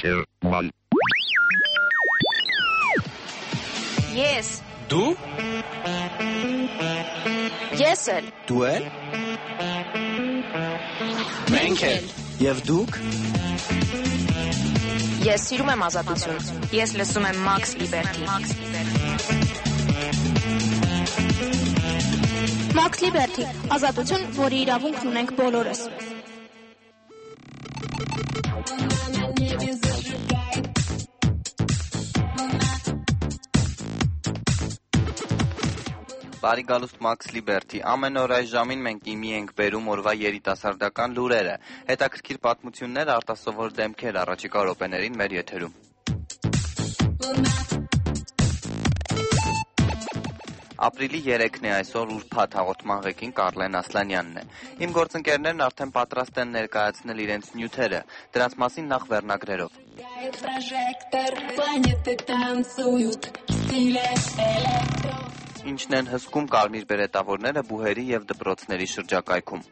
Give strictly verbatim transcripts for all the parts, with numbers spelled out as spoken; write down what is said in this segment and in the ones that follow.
two, one. Yes. Դու? Ես էլ։ Դու էլ? Մենք էլ։ Եվ դուք? Ես սիրում եմ ազատություն։ Ես լսում եմ Max Liberty։ Max Liberty, ազատություն, որի իրավունքն ունենք բոլորս։ Բարի գալուստ Max Liberty, ամեն օր այս ժամին մենք իմի ենք բերում օրվա երիտասարդական լուրերը, հետաքրքիր պատմություններ, արտասովոր դեմքեր առաջիկա րոպեներին մեր եթերում։ Ապրիլի երեքն է այսօր ուրբաթ հաղորդման ղեկին Կարլեն Ասլանյանն է։ Իմ գործընկերներն արդեն պատրաստ են ներկայացնել իրենց նյութերը, դրանց մասին նախ վերնագրերով։ Ինչն են հսկում կարմիր բերետավորները բուհերի և դպրոցների շրջակայքում։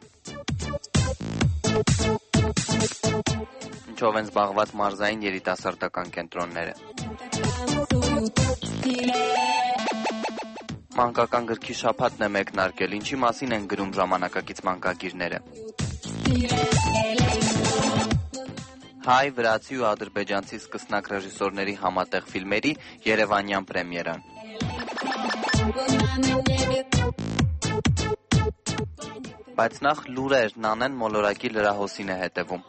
Ինչով են զբաղված մարզային երիտասարդական կենտրոնները։ Մանկական գրքի շաբաթն է մեկնարկել, ինչի մասին են գրում ժամանակակից մանկագիրները։ Հայ, վրացի ու ադրբեջանցի սկսնակ ռեժիսորների համատեղ ֆիլմերի երևանյան պրեմիերան։ Բայց նախ լուրեր, Նանեն մոլորակի լրահոսին է հետևում։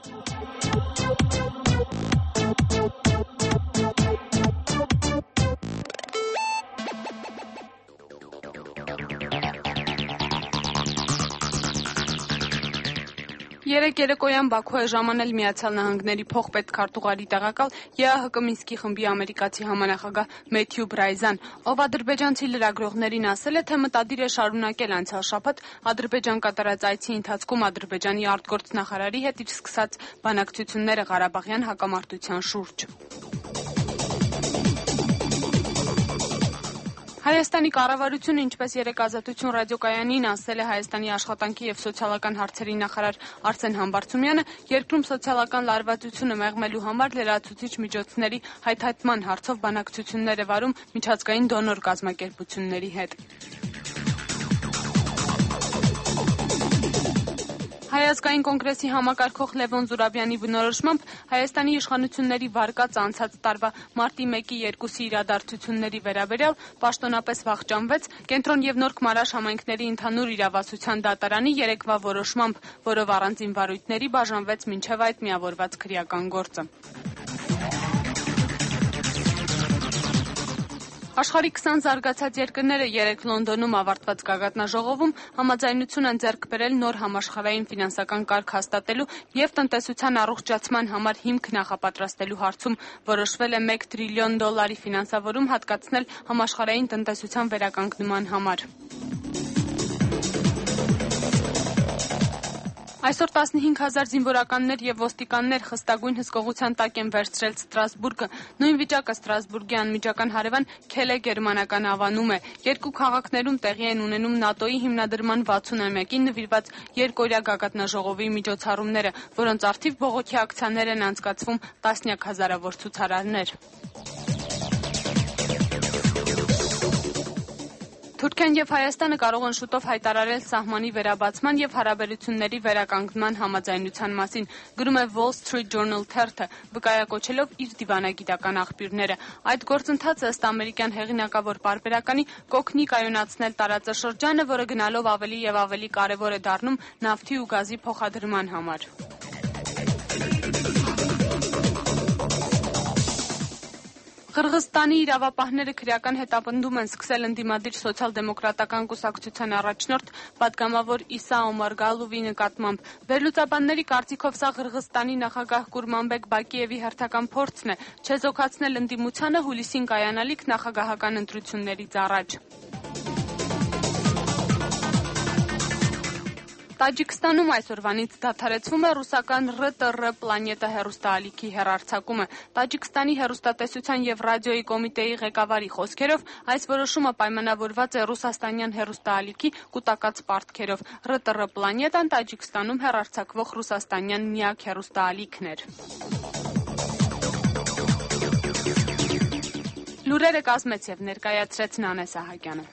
Երեկ երեկոյան Բաքու է ժամանել Միացյալ Նահանգների փոխպետքարտուղարի տեղակալ ԵԱՀԿ Մինսկի խմբի ամերիկացի համանախագահ Մեթյու Բրայզան, ով ադրբեջանցի լրագրողներին ասել է, թե մտադիր է շարունակել անցյալ շաբաթ Ադրբեջան կատարած այցի ընթացքում Ադրբեջանի արտգործնախարարի հետ իր սկսած բանակցությունները Ղարաբաղյան հակամարտության շուրջ։ Հայաստանի կառավարությունը, ինչպես երեկ Ազատություն ռադիոկայանին ասել է Հայաստանի աշխատանքի և սոցիալական հարցերի նախարար Արսեն Համբարձումյանը, երկրում սոցիալական լարվածությունը մեղմելու համար լրացուցիչ միջոցների հայթայթման հարցով բանակցություններ է վարում միջազգային դոնոր կազմակերպությունների հետ։ Հայազգային կոնգրեսի համակարգող Լևոն Զուրաբյանի բնորոշմամբ Հայաստանի իշխանությունների վարկած անցած տարվա մարտի մեկի երկուսի իրադարձությունների վերաբերյալ պաշտոնապես վախճանվեց Կենտրոն և Նոր Քմարաշ համայնքների ընդհանուր իրավասության դատարանի երեկվա որոշմամբ, որով առանձին վարույթների բաժանվեց մինչև այդ միավորված քրեական գործը։ Աշխարհի քսան զարգացած երկրները երեկ Լոնդոնում ավարտված գագաթնաժողովում համաձայնություն են ձեռք բերել նոր համաշխարհային ֆինանսական կարգ հաստատելու և տնտեսության առողջացման համար հիմք նախապատրաստելու հարցում որոշվել է մեկ տրիլիոն դոլարի ֆինանսավորում հատկացնել համաշխարհային տնտեսության վերականգնման համար։ Այսօր տասնհինգ հազար զինվորականներ և ոստիկաններ խստագույն հսկողության տակ են վերցրել Ստրասբուրգը։ Նույն վիճակը Ստրասբուրգի անմիջական հարևան Քելե գերմանական ավանում է։ Երկու քաղաքներում տեղի են ունենում ՆԱՏՕ-ի հիմնադրման վաթսունամյակին նվիրված երկօրյա գագաթնաժողովի միջոցառումները, որոնց առթիվ բողոքի ակցիաներ են անցկացվում տասնյակ հազարավոր ցուցարարներ։ Թուրքիան և Հայաստանը կարող են շուտով հայտարարել սահմանի վերաբացման և հարաբերությունների վերականգնման համաձայնության մասին, գրում է Wall Street Journal թերթը, վկայակոչելով իր դիվանագիտական աղբյուրները։ Այդ գործընթացը ըստ ամերիկյան հեղինակավոր պարբերականի կօգնի կայունացնել տարածաշրջանը, որը գնալով ավելի և ավելի կարևոր է դառնում նավթի ու գազի փոխադրման համար։ Ղրղըզստանի իրավապահները քրեական հետապնդում են սկսել ընդդիմադիր սոցիալ-դեմոկրատական կուսակցության առաջնորդ պատգամավոր Իսա Օմարգալովի նկատմամբ։ Վերլուծաբանների կարծիքով սա Ղրղըզստանի նախագահ Կուրմանբեկ Բակիևի հերթական փորձն է չեզոքացնել ընդդիմությանը հուլիսին կայանալիք նախագահական ընտրություններից առաջ։ Տաջիկստանում այսօրվանից դադարեցվում է ռուսական R T R պլանետա հեռուստաալիքի հեռարձակումը։ Տաջիկստանի հեռուստատեսության և ռադիոյի կոմիտեի ղեկավարի խոսքերով այս որոշումը պայմանավորված է ռուսաստանյան հեռուստաալիքի կուտակած պարտքերով։ R T R պլանետան Տաջիկստանում հեռարձակվող ռուսաստանյան միակ հեռուստաալիքն էր։ Լուրերը կազմեց եւ ներկայացրեց Նանե Սահակյանը։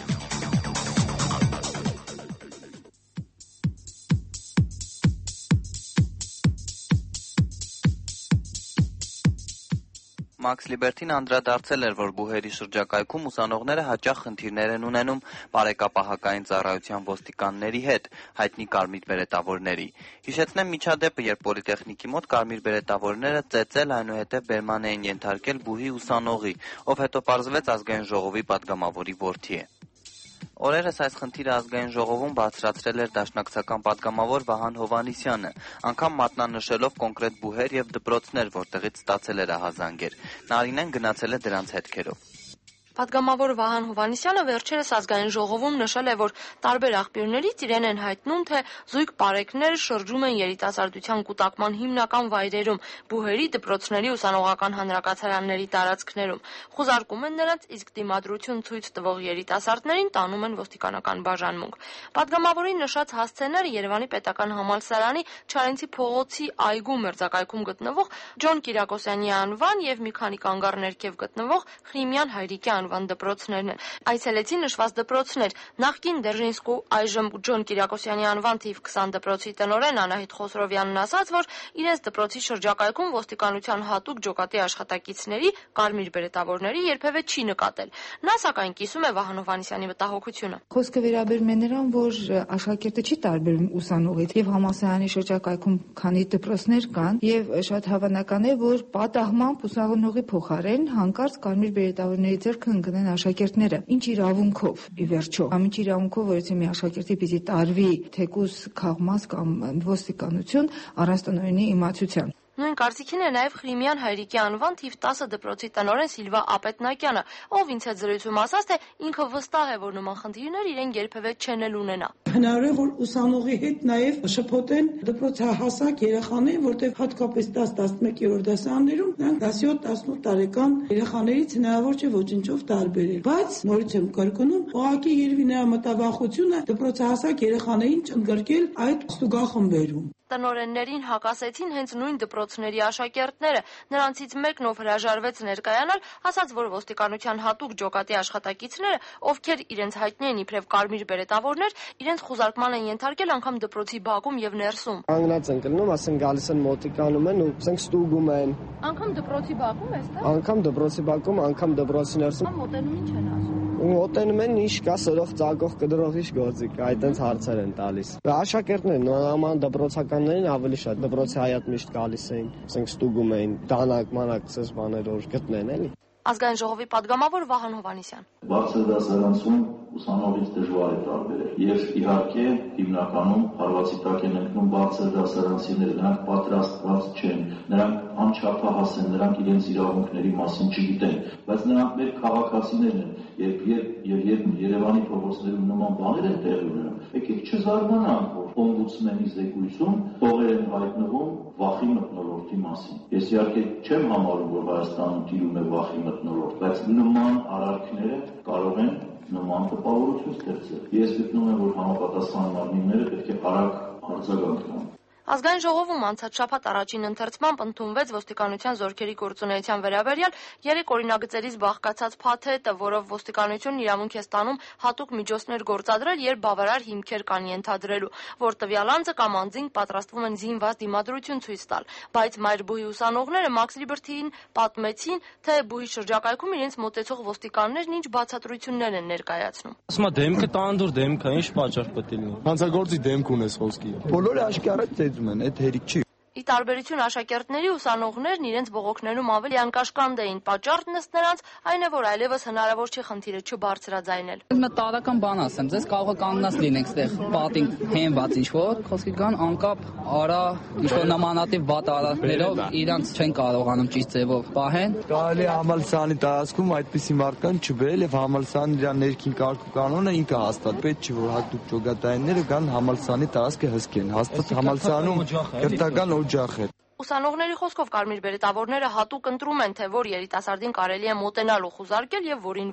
Մաքս Լիբերթին անդրադարձել էր, որ բուհերի շրջակայքում ուսանողները հաճախ խնդիրներ են ունենում բարեկապահական ծառայության ոստիկանների հետ, հայտնի կարմիր բերետավորների։ Հիշեցնեմ միջադեպը, երբ պոլիտեխնիկի մոտ կարմիր բերետավորները ծեծել, այնուհետև բերման էին ենթարկել բուհի ուսանողի, ով հետո պարզվեց ազգային ժողովի պատգամավորի որդի է։ Օրերս այս խնդիրը ազգային ժողովում բարձրացրել էր դաշնակցական պատգամավոր Վահան Հովհաննիսյանը, անգամ մատնանշելով կոնկրետ բուհեր եւ դպրոցներ, որտեղից ստացել էր ահազանգեր։ Նարինեն գնացել է դրանց հետքերով։ Պատգամավոր Վահան Հովհաննիսյանը վերջերս ազգային ժողովում նշել է, որ տարբեր աղբյուրներից իրեն են հայտնում, թե զույգ պարեկներ շրջում են երիտասարդության կուտակման հիմնական վայրերում, բուհերի, դպրոցների, ուսանողական հանրակացարանների տարածքներում, խուզարկում են նրանց, իսկ դիմադրություն ցույց տվող երիտասարդներին տանում են ոստիկանական բաժանմունք։ Պատգամավորի նշած հասցեները Երևանի պետական համալսարանի Չարենցի փողոցի այգու մերձակայքում գտնվող Ջոն Կիրակոսյանի անվան եւ մի քանի կանգառ ներքև գտնվող Խրիմյան Հայրիկի անվան դպրոցներն են։ Այցելեցի նշված դպրոցներ, նախկին Դերժինսկու, այժմ Ջոն Կիրակոսյանի անվան թիվ քսան դպրոցի տնօրեն Անահիտ Խոսրովյանն ասաց, որ իրենց դպրոցի շրջակայքում ոստիկանության հատուկ ջոկատի աշխատակիցների, կարմիր բերետավորների երբևէ չի նկատել։ Նա սակայն կիսում է Վահան Հովհաննիսյանի մտահոգությունը։ Խոսքը վերաբերում է նրան, որ աշակերտը չի տարբերում ուսանողից եւ համալսարանի շրջակայքում քանի դպրոցներ կան եւ շատ հավանական է, որ պատահմամբ ուսանողի փոխարեն հանկարծ կարմիր բերետավորների ձեռքը ընկնեն աշակերտները։ Ինչ իրավունքով ի վերջո։ Կամ ինչ իրավունքով, որ եթե մի աշակերտի պիտի տարվի թեկուզ քաղմաս կամ ոստիկանություն առանց տնօրենի իմացության։ Նույն կարծիքին է նաև Խրիմյան Հայրիկի անվան թիվ տասը դպրոցի տնօրեն Սիլվա Ապետնակյանը, ով ինձ հետ զրույցում ասաց, թե ինքը վստահ է, որ նման խնդիրներ իրեն երբևէ չեն էլ ունենա։ Հնարավոր է, որ ուսանողի հետ նաև շփոթեն դպրոցահասակ երեխաներին, որտեղ հատկապես տաս տասնմեկերորդ դասարաններում նրանք դասյոթ տասնութ տարեկան երեխաներից հնարավոր չէ ոչնչով տարբերել։ Բայց նորից եմ կրկնում, ուղղակի երևի նրա մտավախությունը դպրոցահասակ երեխաներին չընդգրկել այդ ստուգախմբերում։ Տնօրեններին հակասեցին հենց նույն դպրոցների աշակերտները։ Նրանցից մեկն, ով հրաժարվեց ներկայանալ, ասաց, որ ոստիկանության հատուկ ջոկատի աշխատակիցները, ովքեր իրենց հայտնի են իբրև կարմիր բերետավորներ, իրենց խուզարկման են ենթարկել անգամ դպրոցի բակում եւ ներսում։ Անգնած են կլնում, ասեն գալիս են մոտիկանում են ու ասենք ստուգում են։ Անգամ դպրոցի բակում էստեղ։ Անգամ դպրոցի բակում, անգամ դպրոցի ներսում։ Մոտենում ինչ են ասում։ Մոտենում են ինչ կա սրող ծակող կդրող ինչ գործի կա, այդտենց հարցեր են տալիս։ Աշակերտներն նորմալ դպրոցականներին ավելի շատ դպրոցի հայատ միշտ գալիս էին, ասենք ստուգում էին, դանակ, մանակ, ցես բաներ որ գտնեն էլի։ Ազգային ժողովի պատգամավոր Վահան Հովհաննիսյան։ Բարձր դասարանցում ուսանողից դժվար է տարբերել։ Եվ իհարկե հիմնականում հարվածի տակ են ընկնում բարձր դասարանցիները, նրանք պատրաստված չեն, նրանք անչափահաս են, նրանք իրենց իրավունքների մասին չգիտեն, բայց նրանք մեր քաղաքացիներն են, երբ երբ երբ Երևանի փողոցներում նման բաներ են տեղի ունենում, եկեք չզարմանանք, որ օմբուդսմենի զեկույցում տողեր են հայտնվում վախի մթնոլորտի մասին։ Ես իհարկե չեմ համարում, որ Հայաստանում տիրում է վախի մթնոլորտ, բայց նման արարքները կարող են նման տպավորություն ստեղծել։ Ես գտնում եմ, որ համապատասխան մարմինները պետք է արագ արձագանք տան։ Ազգային ժողովում անցած շաբաթ առաջին ընթերցմամբ ընդունվեց ոստիկանության զորքերի գործունեության վերաբերյալ երեք օրինագծերից բաղկացած փաթեթը, որով ոստիկանությունն իրավունք է ստանում հատուկ միջոցներ գործադրել, երբ բավարար հիմքեր կան ենթադրելու, որ տվյալ անձը կամ անձինք պատրաստվում են զինված դիմադրություն ցույց տալ, բայց Մայրբուհի ուսանողները Մաքս Լիբերթիին պատմեցին, թե բուհի շրջակայքում իրենց մոտեցող ոստիկաններն ինչ բացատրություններ են ներկայացնում։ Ասում է դեմքը տանդուր դեմքը, ինչ պատճառ պետք է լինի։ Հանցագործի դեմք ունես խոսքի։ Բոլորը աշխարհը ծեծում են, այդ հերիք չի։ Ի տարբերություն աշակերտների, ուսանողներն իրենց բողոքներում ավելի անկաշկանդ էին, պատճառն ըստ նրանց այն է, որ այլևս հնարավոր չէ խնդիրը չբարձրաձայնել։ Մի տարական բան ասեմ, ձեզ կարող է կանգնած լինենք ստեղ, պատին հենված ինչ-որ, խոսքի կան անկապ արա, ինչ-որ նմանատիպ վատ արարքներով իրանց չեն կարողանում ճիշտ ձևով պահեն։ Կարելի է համալսարանի տարածքում այդպիսի մարդկանց չբերել եւ համալսարանի դրա ներքին կարգ ու կանոնը ինքը հաստատ պետք չի, որ հատուկ ջոկատայինները գան համալսարանի տարածքը հսկեն։ Հաստատ համալսարանում քրթական օջախ է։ Ուսանողների խոսքով կարմիր բերետավորները հատուկ ընտրում են, թե որ երիտասարդին կարելի է մոտենալ ու խուզարկել եւ որին ոչ։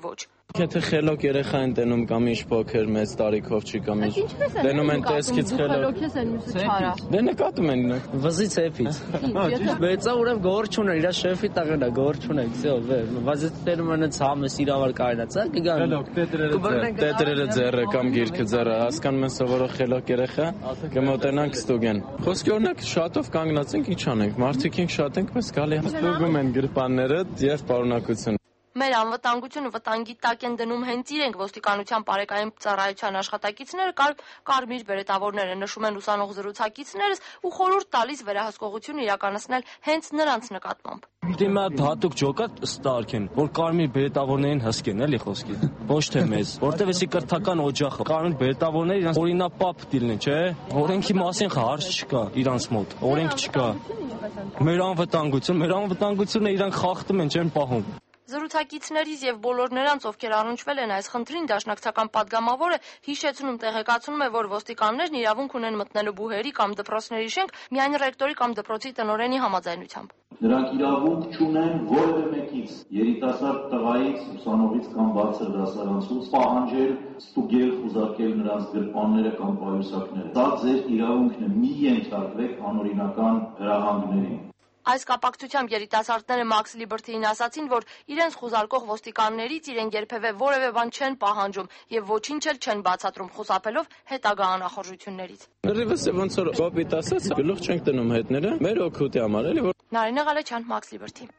Եթե խելոք երեխա են տենում կամ ինչ փոքր մեծ տարիքով չի կամ ինչ տենում են տեսքից խելոք դե նկատում են վզի ցեփից մեծա ուրեմն գոր չունեն իր շեֆի տաղն է գոր չունեն всё վազից տենում են ցամը սիրավար կայնացա կգան խելոք տետրերը ձեռը կամ գիրքը ձեռը հասկանում են սովորող խելոք երեխա կմոտենանք ստուգեն խոսքի օրինակ շատով կանգնած ենք ինչ անենք մարդիկ ենք շատ ենք բայց գալի ստուգում են գրպանները եւ պարունակություն Մեր անվտանգությունը վտանգի տակ են դնում հենց իրենք ոստիկանության բարեկային ծառայության աշխատակիցները կար կարմիր բերետավորները նշում են ուսանող զրուցակիցներս ու խորհուրդ տալիս վերահսկողություն իրականացնել հենց նրանց նկատմամբ Դիմա հատուկ ջոկա ստարք են որ կարմիր բերետավորներին հսկեն էլի խոսքի ոչ թե մեզ որտեվ էսի կրթական օջախը կարմիր բերետավորները իրանց օրինապապ դիլն չէ օրենքի մասին հարց չկա իրանց մոտ օրենք չկա մեր անվտանգություն մեր անվտանգությունը իրանք խախտում են չեն պահում Զրուցակիցներից եւ բոլոր նրանց, ովքեր առնչվել են այս խնդրին, դաշնակցական падգամավորը հիշեցնում տեղեկացնում է, որ ոստիկաններն իրավունք ունեն մտնելու բուհերի կամ դպրոցների շենք միայն ռեկտորի կամ դպրոցի տնօրենի համաձայնությամբ։ Նրանք իրավունք չունեն որևէ մեկից, երիտասարդ տղայից, ուսանողից կամ բարձր դասարանցուց պահանջել, ստուգել, խուզարկել նրանց գրպանները կամ պայուսակները։ Դա ձեր իրավունքն է, մի ենթարկվեք անօրինական հրահանգներին։ Այս կապակցությամբ երիտասարդները Max Liberty-ին ասացին, որ իրենց խուզարկող ոստիկաններից իրենք երբևէ որևէ բան չեն պահանջում եւ ոչինչ էլ չեն բացատրում խուսափելով հետագա անախորժություններից։ Դեռևս ոնց որ կոպիտ ասած, գլուխ չենք դնում հետները, մեր օգուտի համար էլի որ Նարինե Ղալեչյան, Max Liberty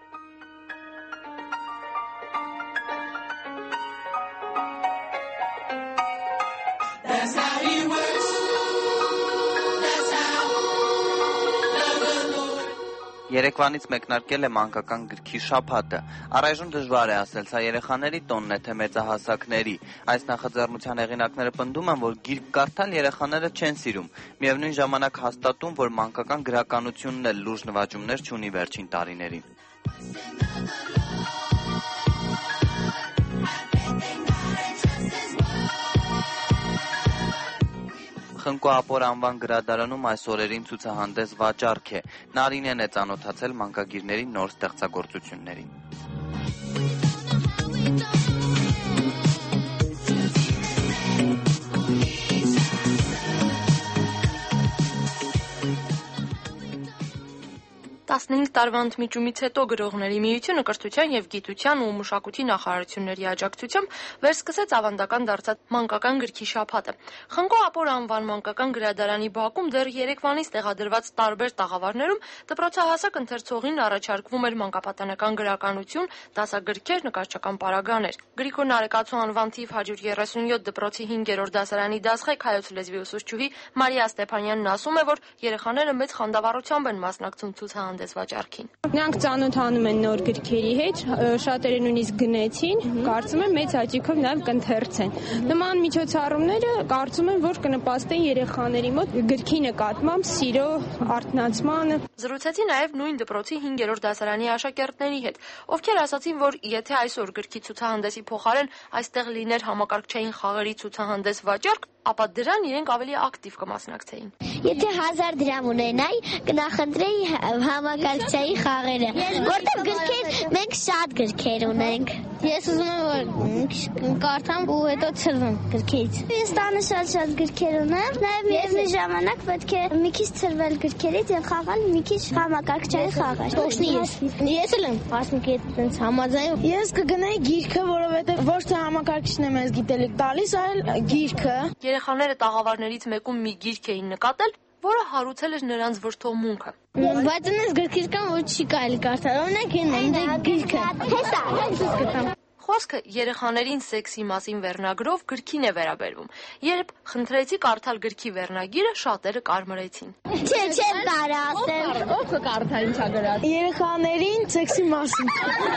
Երեկվանից մեկնարկել է մանկական գրքի շաբաթը։ Առայժմ դժվար է ասել, սա երեխաների տոնն է, թե մեծահասակների։ Այս նախաձեռնության հեղինակները պնդում են, որ գիրք կարդալ երեխաները չեն սիրում։ Միևնույն ժամանակ հաստատում, որ մանկական գրականությունն էլ լուրջ նվաճումներ չունի վերջին տարիներին։ Խնկո Ապոր անվան գրադարանում այս օրերին ցուցահանդես վաճառք է։ Նարինեն է ծանոթացել մանկագիրների նոր ստեղծագործություններին։ տասնհինգ տարվա ընդմիջումից հետո գրողների միությունը կրթության եւ գիտության ու մշակույթի նախարարությունների աջակցությամբ վերսկսեց ավանդական դարձած մանկական գրքի շաբաթը։ Խնկո Ապոր անվան մանկական գրադարանի բակում դեռ երեկվանից տեղադրված տարբեր տաղավարներում դպրոցահասակ ընթերցողին առաջարկվում էր մանկապատանեկան գրականություն, դասագրքեր, նկարչական պարագաներ։ Գրիգոր Նարեկացու անվան թիվ հարյուր երեսունյոթ դպրոցի հինգերորդ դասարանի դասղեկ հայոց լեզվի ուսուցչուհի Մարիա Ստեփանյանն ասում է, որ երեխաները մեծ խանդավառությամբ են մասնակցում ցուցահանդես վաճառքին։ Նրանք ծանոթանում են նոր գրքերի հետ, շատերը նույնիսկ գնեցին, կարծում եմ մեծ հաճույքով նաև կընթերցեն։ Նման միջոցառումները կարծում եմ, որ կնպաստեն երեխաների մոտ գրքի նկատմամբ սիրո արթնացմանը։ Զրուցեցի նաև նույն դպրոցի հինգերորդ դասարանի աշակերտների հետ, ովքեր ասացին, որ եթե այսօր գրքի ցուցահանդեսի փոխարեն այստեղ լիներ համակարգչային խաղերի ցուցահանդես վաճառք, ապա դրան իրենք ավելի ակտիվ կմասնակցեին։ Եթե հազար դրամ ունենայի, կնախընտրեի համակարգչային խաղերը, որտեղ գրքեր մենք շատ գրքեր ունենք։ Ես ուզում եմ որ կարդամ ու հետո ցրվեմ գրքից։ Ես տանը շատ-շատ գրքեր ունեմ, նաև միևնույն ժամանակ պետք է մի քիչ ցրվել գրքերից եւ խաղալ մի քիչ համակարգչային խաղեր։ Թողնի ես։ Ես էլ եմ ասմիկի այդպես համաձայն։ Ես կգնայի գիրքը, որովհետեւ ոչ թե համակարգիչն է մեզ գիտելիք տալիս, այլ գիրքը։ Երեխաները տաղավարներից մեկում մի գիրք էին նկատել, որը հարուցել էր նրանց վրդովմունքը։ Բայց ունես գրքից կամ ոչ չի կարելի կարդալ, օրինակ ինձ գիրքը։ Հեսա։ Խոսքը երեխաներին սեքսի մասին վերնագրով գրքին է վերաբերվում։ Երբ խնդրեցի կարդալ գրքի վերնագիրը, շատերը կարմրեցին։ Չէ, չէ, կարա ասել։ Ո՞վ կկարդա ինչա գրած։ Երեխաներին սեքսի մասին։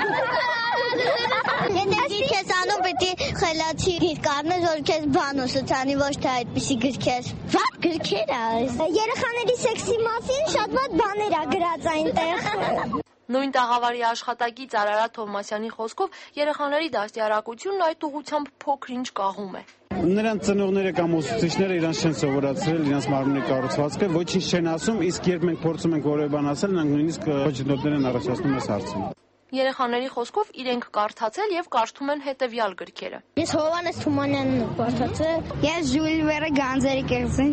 Եթե գիրք ես անում, պետք է խելացի գիրք առնես, որ քեզ բան ուսուցանի, ոչ թե այդպիսի գրքեր։ Ված գրքեր այս։ Երեխաների սեքսի մասին շատ ված բաներ ա գրած այնտեղ։ Նույն տաղավարի աշխատակից Արարատ Թովմասյանի խոսքով երեխաների դաստիարակությունն այդ ուղղությամբ փոքր-ինչ կաղում է։ Նրանց ծնողները կամ ուսուցիչները իրանց չեն սովորացրել իրանց մարմնի կառուցվածքը, ոչինչ չեն ասում, իսկ երբ մենք փորձում ենք որևէ բան ասել, նրանք նույնիսկ խոչընդոտներ են առաջացնում այս հարցում։ Երեխաների խոսքով իրենք կարդացել եւ կարդում են հետեւյալ գրքերը. Ես Հովհաննես Թումանյանն եմ կարդացել։ Ես Ժուլ Վերը Գանձերի կեղծին։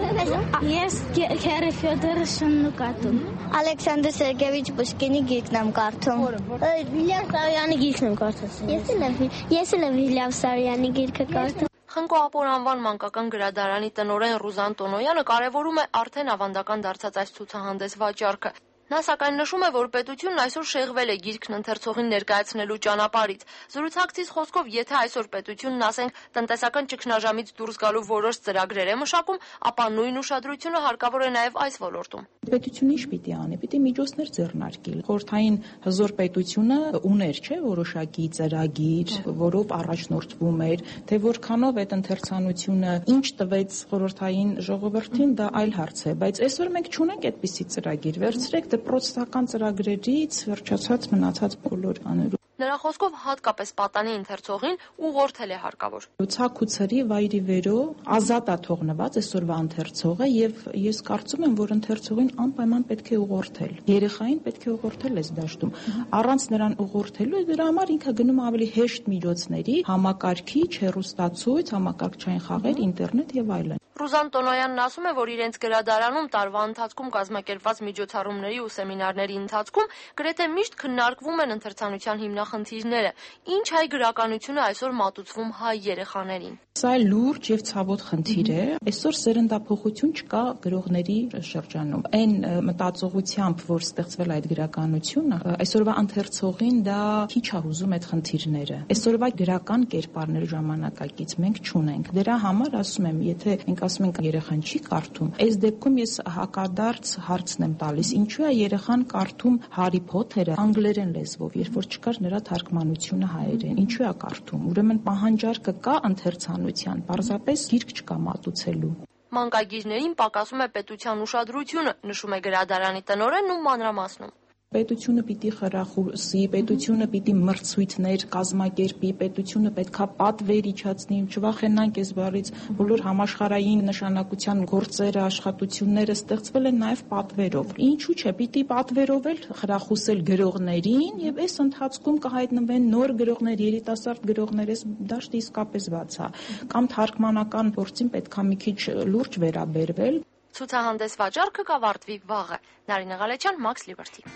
Ես Քերի Ֆյոդորովշն կարդում։ Ալեքսանդր Սերգեյեվիչ Պուշկինի գիրքն եմ կարդում։ Վիլյամ Սարյանի գիրքն եմ կարդացել։ Ես էլ ես էլ Վիլյամ Սարյանի գիրքը կարդում։ Խնկո Ապոր անվան մանկական գրադարանի տնօրեն Ռուզան Տոնոյանը կարևորում է արդեն ավանդական դարձած այս ցուցահանդես վաճառքը։ Նա սակայն նշում է, որ պետությունն այսօր շեղվել է գիրքն ընթերցողին ներկայացնելու ճանապարհից։ Զրուցակցից խոսքով, եթե այսօր պետությունն, ասենք, տնտեսական ճգնաժամից դուրս գալու որոշ ծրագրեր է մշակում, ապա նույն ուշադրությունը հարկավոր է նաև այս ոլորտում։ Պետությունը ինչ պիտի անի, պիտի միջոցներ ձեռնարկի։ Խորհրդային հզոր պետությունը ուներ, չէ, որոշակի ծրագիր, որով առաջնորդվում էր, թե որքանով այդ ընթերցանությունը ինչ տվեց խորհրդային ժողովրդին, դա այլ հարց է, բայց այսօր մենք չունենք այդպիսի ծրագիր։ Վերցրեք դպրոցական ծրագրերից վերջացած մնացած բոլոր բաները։ Նրա խոսքով հատկապես պատանի ընթերցողին ուղղորդել է հարկավոր։ Ցակ ու ցրի վայրի վերո ազատ է թողնված այսօրվա ընթերցողը եւ ես կարծում եմ, որ ընթերցողին անպայման պետք է ուղղորդել։ Երեխային պետք է ուղղորդել այս դաշտում։ Առանց նրան ուղղորդելու դրա համար ինքը գնում ավելի հեշտ միջոցների, համակարգիչ, հեռուստացույց, համակարգչային խաղեր, ինտերնետ եւ այլն։ Ռուզան Տոնոյանն ասում է, որ իրենց գրադարանում տարվա ընթացքում կազմակերպված միջոցառումների ու սեմինարների ընթացքում գրեթե միշտ քննարկվում են ընթերցանության հիմնախնդիրները, ինչ հայ գրականությունը այսօր մատուցվում հայ երեխաներին։ Սա լուրջ եւ ցավոտ խնդիր է։ Այսօր սերնդափոխություն չկա գրողների շրջանում։ Այն մտածողությամբ, որ ստեղծվել այդ գրականությունը, այսօրվա ընթերցողին դա քիչ է հուզում այդ խնդիրները։ Այսօրվա գրական կերպարներ ժամանակակից մենք չունենք։ Դրա համար ասում եմ, եթե մենք ասում ենք երեխան չի կարդում, այս դեպքում ես հակադարձ հարցն եմ տալիս, ինչու է երեխան կարդում Հարի Փոթերը անգլերեն լեզվով, երբ որ չկար նրա թարգմանությունը հայերեն, ինչու է կարդում։ Ուրեմն պահանջարկը կա ընթերցանության, պարզապես գիրք չկա մատուցելու։ Մանկագիրներին պակասում է պետության ուշադրությունը, նշում է գրադարանի տնօրենն ու մանրամասնում։ Պետությունը պիտի խրախուսի, պետությունը պիտի մրցույթներ կազմակերպի, պետությունը պետքա պատվեր իջացնի, չվախենանք այս բառից, բոլոր համաշխարհային նշանակության գործերը, աշխատությունները ստեղծվել են նաև պատվերով։ Ինչու՞ չէ, պիտի պատվերով էլ խրախուսել գրողներին եւ այս ընթացքում կհայտնվեն նոր գրողներ, երիտասարդ գրողներ, այս դաշտը իսկապես բաց է։ Կամ թարգմանական գործին պետքա մի քիչ լուրջ վերաբերվել։ Ցուցահանդես վաճառքը կավարտվի վաղը։ Նարինե Ղալեչյան, Max Liberty։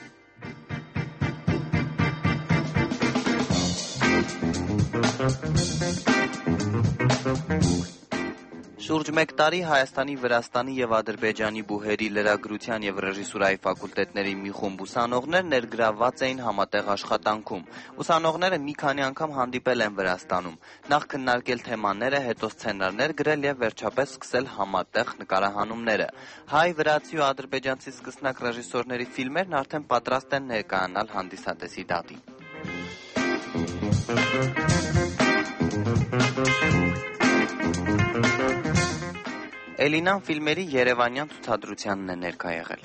Շուրջ մեկ տարի Հայաստանի, Վրաստանի եւ Ադրբեջանի բուհերի լրագրության եւ ռեժիսուրայի ֆակուլտետների մի խումբ ուսանողներ ներգրավված էին համատեղ աշխատանքում։ Ուսանողները մի քանի անգամ հանդիպել են Վրաստանում, նախ քննարկել թեմաները, հետո սցենարներ գրել եւ վերջապես սկսել համատեղ նկարահանումները։ Հայ, վրացի ու ադրբեջանցի սկսնակ ռեժիսորների ֆիլմերն արդեն պատրաստ են ներկայանալ հանդիսատեսի դատին։ Էլինան ֆիլմերի երևանյան ցուցադրությանն է ներկա եղել։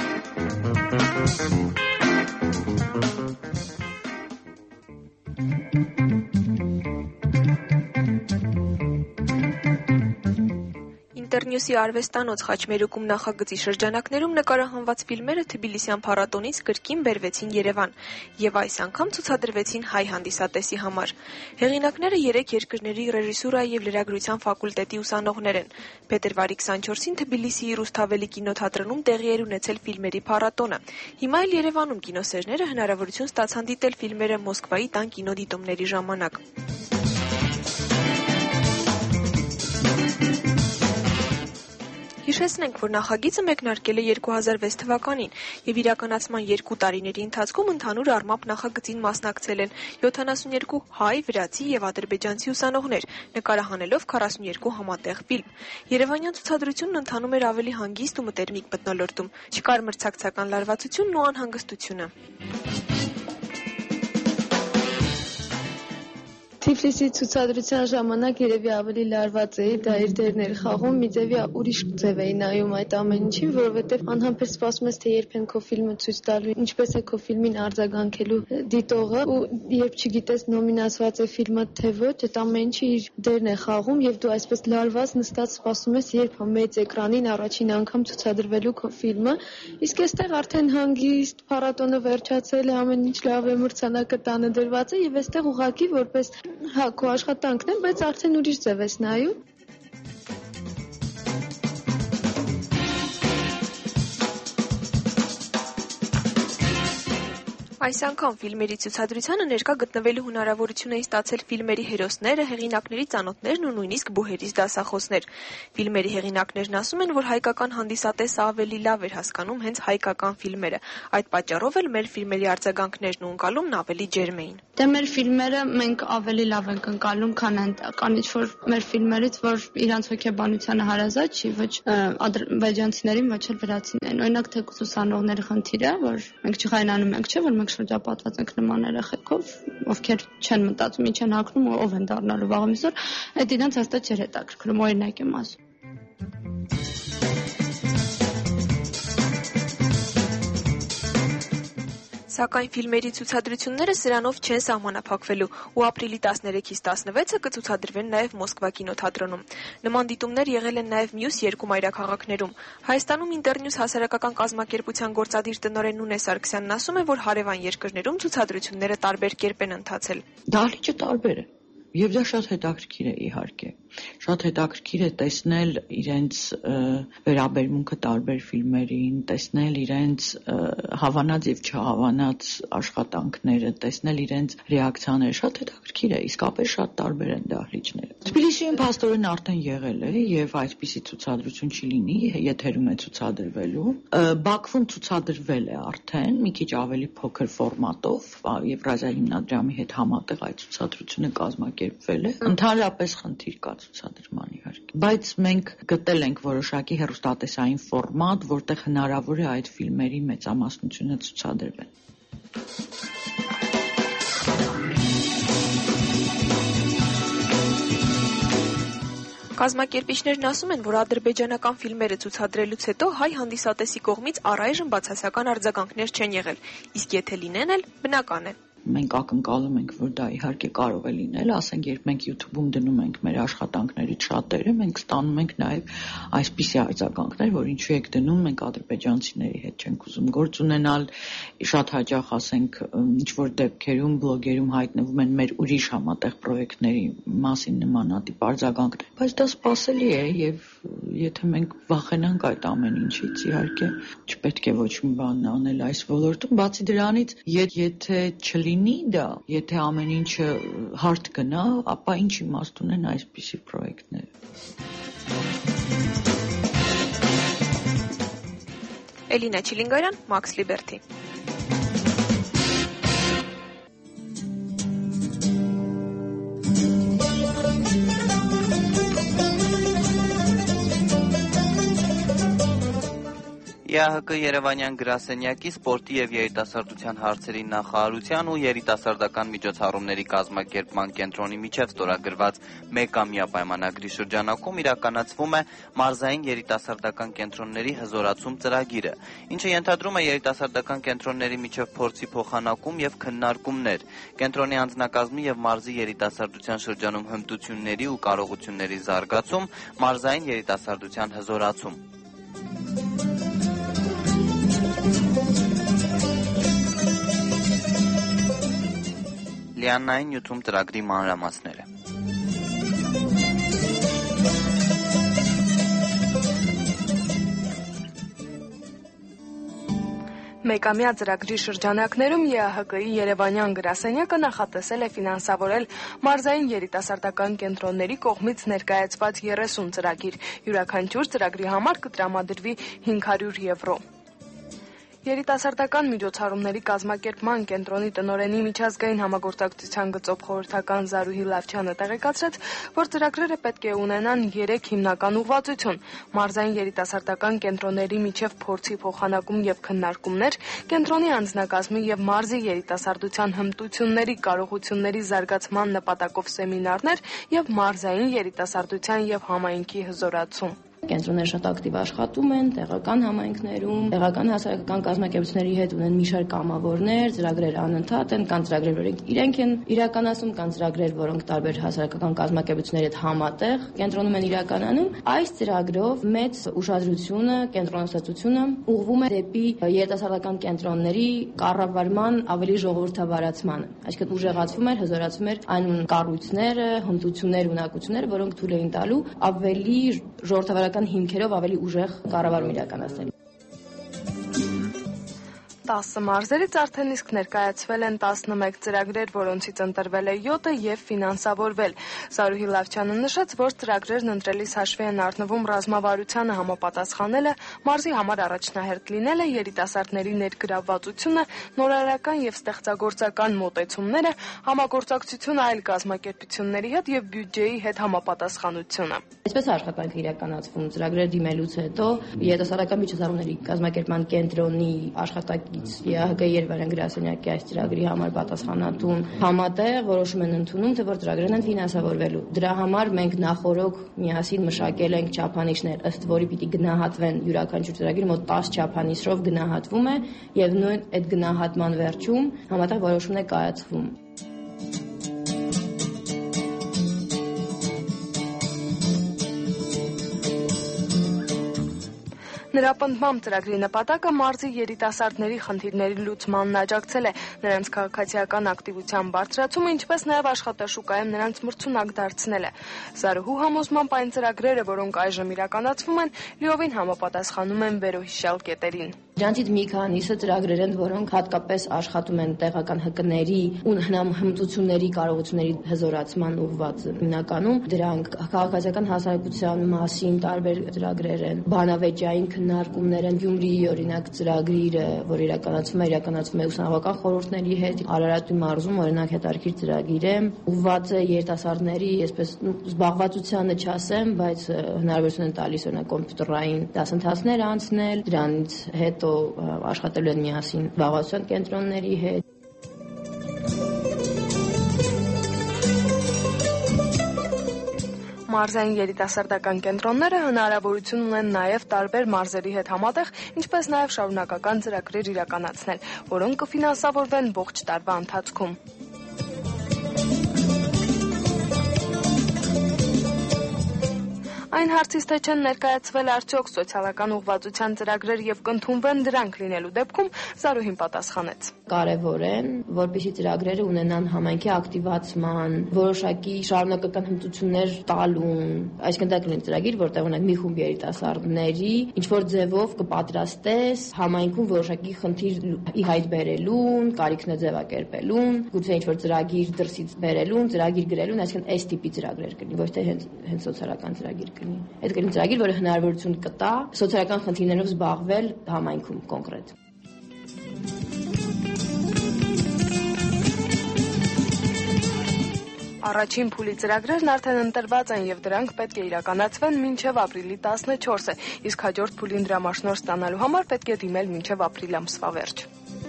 Ինտերնյուսի արվեստանոց Խաչմերուկում նախագծի շրջանակներում նկարահանված ֆիլմերը Թբիլիսյան փառատոնից կրկին բերվեցին Երևան եւ այս անգամ ցուցադրվեցին հայ հանդիսատեսի համար։ Հեղինակները երեք երկրների ռեժիսուրայի եւ լրագրության ֆակուլտետի ուսանողներ են։ Փետրվարի քսանչորսին Թբիլիսիի Ռուսթավելի կինոթատրոնում տեղի էր ունեցել ֆիլմերի փառատոնը։ Հիմա էլ Երևանում կինոսերները հնարավորություն ստացան դիտել ֆիլմերը Մոսկվայի տան կինոդիտումների ժամանակ։ Հիշեցնենք, որ նախագիծը մեկնարկել է երկու հազար վեց թվականին եւ իրականացման երկու տարիների ընթացքում ընդհանուր առմամբ նախագծին մասնակցել են յոթանասունյերկու հայ, վրացի եւ ադրբեջանցի ուսանողներ, նկարահանելով քառասունյերկու համատեղ ֆիլմ։ Երևանյան ցուցադրությունն ընթանում էր ավելի հանգիստ ու մտերմիկ մթնոլորտում, չկար մրցակցական լարվածությունն ու անհանգստությունը։ Թիֆլիսի ցուցադրության ժամանակ երևի ավելի լարված էի, դա իր դերն էր խաղում, մի ձևի ուրիշ ձև էի նայում այդ ամեն ինչին, որովհետև անհամբեր սպասում ես, թե երբ են քո ֆիլմը ցույց տալու, ինչպես է քո ֆիլմին արձագանքելու դիտողը, ու երբ չգիտես նոմինացված է ֆիլմը թե ոչ, այդ ամեն ինչը իր դերն է խաղում եւ դու այսպես լարված նստած սպասում ես, երբ մեծ էկրանին առաջին անգամ ցուցադրվելու քո ֆիլմը, իսկ այստեղ արդեն հանգիստ փառատոնը վերջացել է, ամեն ինչ լավ է, մրցանակը տանը դրված է եւ այստեղ ուղղակի որպես հա, քո աշխատանքն է, բայց արդեն ուրիշ ձև ես նայում։ Այս անգամ ֆիլմերի ցուցադրությանը ներկա գտնվելու հնարավորություն էին ստացել ֆիլմերի հերոսները, հեղինակների ծանոթներն ու նույնիսկ բուհերից դասախոսներ։ Ֆիլմերի հեղինակներն ասում են, որ հայկական հանդիսատեսը ավելի լավ էր հասկանում հենց հայկական ֆիլմերը։ Այդ պատճառով էլ մեր ֆիլմերի արձագանքներն ու ընկալումն ավելի ջերմ էին։ Դե մեր ֆիլմերը մենք ավելի լավ ենք ընկալում, քան հնդկան, ինչ որ մեր ֆիլմերից, որ իրանց հոգեբանությանը հարազատ չի, ոչ ադրբեջանցիներին, ոչ էլ վրացիներին։ Օրինակ թեկուզ ուսանողների խնդիրը, որ մենք չխայնանում ենք, չէ՞ որ մենք շրջապատված ենք նման երեխեքով, ովքեր չեն մտածում, ինչ են հագնում, ով են դառնալու վաղ ամիսօր, այդ իրանց հաստատ չէր հետաքրքրում, օրինակ եմ ասում։ Սակայն ֆիլմերի ցուցադրությունները սրանով չեն սահմանափակվելու, ու ապրիլի տասներեքից տասնվեցը կցուցադրվեն նաև Մոսկվա կինոթատրոնում։ Նման դիտումներ եղել են նաև մյուս երկու մայրաքաղաքներում։ Հայաստանում Ինտերնյուս հասարակական կազմակերպության գործադիր տնօրեն Նունե Սարգսյանն ասում է, որ հարևան երկրներում ցուցադրությունները տարբեր կերպ են ընթացել։ Դահլիճը տարբեր է։ Եվ դա շատ հետաքրքիր է իհարկե։ Շատ հետաքրքիր է տեսնել իրենց վերաբերմունքը տարբեր ֆիլմերին, տեսնել իրենց հավանած եւ չհավանած աշխատանքները, տեսնել իրենց ռեակցիաները, շատ հետաքրքիր է, իսկապես շատ տարբեր են դահլիճները։ Թբիլիսիում փաստորեն արդեն եղել է եւ այսպիսի ցուցադրություն չլինի, եթերում է ցուցադրվելու։ Բաքվում ցուցադրվել է արդեն, մի քիչ ավելի փոքր ֆորմատով, Եվրազիա հիմնադրամի հետ համատեղ այդ ցուցադրությունը կազմակերպվել է։ Ընդհանրապես խնդիր կա ցուցադրման իհարկե, բայց մենք գտել ենք որոշակի հեռուստատեսային ֆորմատ, որտեղ հնարավոր է այդ ֆիլմերի մեծամասնությունը ցուցադրվել։ Կազմակերպիչներն ասում են, որ ադրբեջանական ֆիլմերը ցուցադրելուց հետո հայ հանդիսատեսի կողմից առայժմ բացասական արձագանքներ չեն եղել, իսկ եթե լինեն էլ, բնական է։ Մենք ակնկալում ենք, որ դա իհարկե կարող է լինել, ասենք, երբ մենք YouTube-ում դնում ենք մեր աշխատանքներից շատերը, մենք ստանում ենք նաև այսպիսի արձագանքներ, որ ինչու եք դնում, մենք ադրբեջանցիների հետ չենք ուզում գործ ունենալ, շատ հաճախ, ասենք, ինչ-որ դեպքերում բլոգերում հայտնվում են մեր ուրիշ համատեղ պրոյեկտների մասին նմանատիպ արձագանքներ, բայց դա սպասելի է եւ եթե մենք վախենանք այդ ամեն ինչից, իհարկե չպետք է ոչ մի բան անել այս ոլորտում, բացի դրանից, եթե չլինի դա, եթե ամեն ինչը հարթ գնա, ապա ինչ իմաստ ունեն այսպիսի պրոյեկտները։ Էլինա Չիլինգարյան, Մաքս Լիբերթի։ ԵԱՀԿ Երևանյան գրասենյակի սպորտի եւ երիտասարդության հարցերի նախարարության ու երիտասարդական միջոցառումների կազմակերպման կենտրոնի միջև ստորագրված մեկամյա պայմանագրի շրջանակում իրականացվում է մարզային երիտասարդական կենտրոնների հզորացում ծրագիրը, ինչը ենթադրում է երիտասարդական կենտրոնների միջև փորձի փոխանակում եւ քննարկումներ, կենտրոնի անձնակազմի եւ մարզի երիտասարդության շրջանում հմտությունների ու կարողությունների զարգացում, մարզային երիտասարդության հզորացում։ Լիաննային նյութում ծրագրի մանրամասները։ Մեկամյա ծրագրի շրջանակներում ԵԱՀԿ-ի Երևանյան գրասենյակը նախատեսել է ֆինանսավորել մարզային երիտասարդական կենտրոնների կողմից ներկայացված երեսուն ծրագիր։ Յուրաքանչյուր ծրագրի համար կտրամադրվի հինգ հարյուր եվրո։ Երիտասարդական միջոցառումների կազմակերպման կենտրոնի տնօրենի միջազգային համագործակցության գծով խորհրդական Զարուհի Լավչյանը տեղեկացրեց, որ ծրագրերը պետք է ունենան երեք հիմնական ուղղվածություն՝ մարզային երիտասարդական կենտրոնների միջև փորձի փոխանակում եւ քննարկումներ, կենտրոնի անձնակազմի եւ մարզի երիտասարդության հմտությունների կարողությունների զարգացման նպատակով սեմինարներ եւ մարզային երիտասարդության եւ համայնքի հզորացում։ Կենտրոնները շատ ակտիվ աշխատում են տեղական համայնքներում, տեղական հասարակական կազմակերպությունների հետ ունեն մի շարք կամավորներ, ծրագրեր անընդհատ են, կան ծրագրեր, որոնք իրենք են իրականացում, կան ծրագրեր, որոնք տարբեր հասարակական կազմակերպությունների հետ համատեղ կենտրոնում են իրականանում։ Այս ծրագրով մեծ ուշադրությունը, կենտրոնացությունը ուղղվում է դեպի երիտասարդական կենտրոնների կառավարման ավելի ժողովրդավարացմանը, այսինքն ուժեղացվում է, հզորացվում է այն կառույցները, հմտությունները, ունակությունները, որոնք թույլ էին տալու ավելի ժողովրդավարական հիմքերով ավելի ուժեղ կառավարում իրականացնել։ տասը մարզերից արդեն իսկ ներկայացվել են տասնմեկ ծրագրեր, որոնցից ընտրվել է յոթը եւ ֆինանսավորվել։ Զարուհի Լավչյանը նշեց, որ ծրագրերն ընտրելիս հաշվի են առնվում ռազմավարությանը համապատասխանելը, մարզի համար առաջնահերթ լինելը, երիտասարդների ներգրավվածությունը, նորարարական եւ ստեղծագործական մոտեցումները, համագործակցությունը այլ կազմակերպությունների հետ եւ բյուջեի հետ համապատասխանությունը։ Այսպես աշխատանքը իրականացվում ծրագրեր դիմելուց հետո երիտասարդական միջոցառումների կազմակերպման կենտրոնի աշխատակից Ե Ահ Գ Երևան գրասենյակի այս ծրագրի համար պատասխանատուն համատեղ որոշում են ընդունում, թե որ ծրագրերն են ֆինանսավորվելու։ Դրա համար մենք նախորոք միասին մշակել ենք չափանիշներ, ըստ որի պիտի գնահատվեն յուրաքանչյուր ծրագիր մոտ տասը չափանիշով գնահատվում է եւ նույն այդ գնահատման վերջում համատեղ որոշումն է կայացվում։ Նրա պնդմամբ ծրագրի նպատակը մարզի երիտասարդների խնդիրների լուծմանն աջակցել է, նրանց քաղաքացիական ակտիվության բարձրացումը, ինչպես նաև աշխատաշուկայում նրանց մրցունակ դարձնելը։ Զարուհու համոզմամբ այն ծրագրերը, որոնք այժմ իրականացվում են, լիովին համապատասխանում են վերոհիշյալ կետերին։ Դրանցից մի քանիսը ծրագրեր են, որոնք հատկապես աշխատում են տեղական Հ Կ-ների ու հմտությունների կարողությունների հզորացման ուղղված հիմնականում։ Դրանք քաղաքացիական հասարակության մասին տարբեր ծրագրեր են, բանավեճային քննարկումներ են, Գյումրիի օրինակ ծրագիրը, որ իրականացվում է, իրականացվում է ուսանողական խորհուրդների հետ, Արարատի մարզում օրինակ հետարքիր ծրագիր է, ուղղված է երիտասարդների, այսպես զբաղվածությանը չասեմ, բայց հնարավորություն են տալիս օրինակ կոմպյուտերային դասընթացներ անցնել, դրանից հետո աշխատելու են միասին զբաղվածության կենտրոնների հետ։ Մարզային երիտասարդական կենտրոնները հնարավորություն ունեն նաև տարբեր մարզերի հետ համատեղ, ինչպես նաև շարունակական ծրագրեր իրականացնել, որոնք կֆինանսավորվեն ողջ տարվա ընթացքում։ Այն հարցից, թե չեն ներկայացվել արդյոք սոցիալական ուղղվածության ծրագրեր եւ կընդունվեն դրանք լինելու դեպքում, Զարուհին պատասխանեց. Կարևոր են, որպեսզի ծրագրերը ունենան համայնքի ակտիվացման, որոշակի շարունակական հմտություններ տալուն, այսինքն դա կլինի ծրագիր, որտեղ ունենք մի խումբ երիտասարդների, ինչ որ ձևով կպատրաստես համայնքում որոշակի խնդիր ի հայտ բերելուն, կարիքն ձևակերպելուն, գուցե ինչ որ ծրագիր դրսից բերելուն, ծրագիր գրելուն, այսինքն այս տիպի ծրագրեր կլինի, ոչ թե հենց հենց սոցիալական ծրագիր կլինի։ Այդ կլինի ծրագիր, որը հնարավորություն կտա սոցիալական խնդիրներով զբաղվել համայնքում կոնկրետ։ Առաջին փուլի ծրագրերն արդեն ընտրված են եւ դրանք պետք է իրականացվեն մինչեւ ապրիլի տասնչորսը, իսկ հաջորդ փուլին դրամաշնորհ ստանալու համար պետք է դիմել մինչեւ ապրիլ ամսվա վերջ։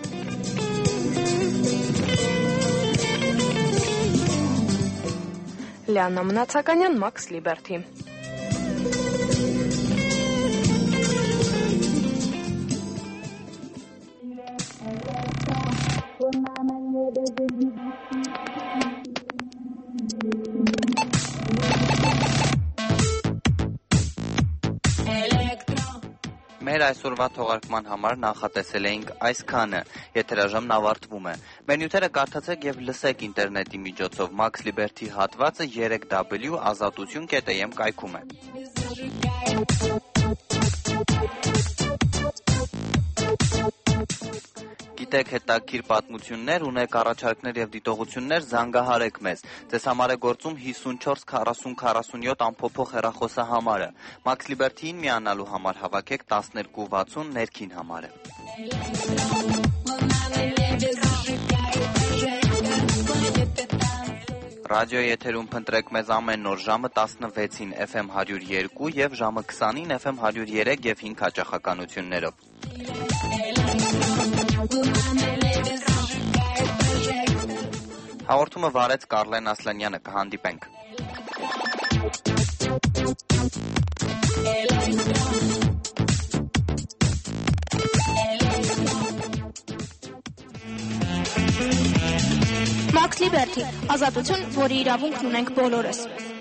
Լիաննա Մնացականյան, Մաքս Լիբերթի։ Մեր այսօրվա թողարկման համար նախատեսել էինք այսքանը, եթերաժամն ավարտվում է։ Մեր նյութերը կարդացեք եւ լսեք ինտերնետի միջոցով Max Liberty հատվածը երեք w ազատություն կետ am կայքում է։ Գիտեք հետաքրքիր պատմություններ, ունեք առաջարկներ եւ դիտողություններ, զանգահարեք մեզ։ Ձեզ համար է գործում հիսունչորս քառասուն քառասունյոթ ամփոփող հեռախոսահամարը։ Max Liberty-ին միանալու համար հավաքեք տասներկու վաթսուն ներքին համարը։ Ռադիոյի եթերում փնտրեք մեզ ամեն օր ժամը տասնվեցին F M հարյուր երկու եւ ժամը քսանին F M հարյուր երեք եւ հինգ հաճախականություններով։ Հաղորդումը վարեց Կարլեն Ասլանյանը, կհանդիպենք։ Max Liberty, ազատություն, որի իրավունքն ունենք բոլորս։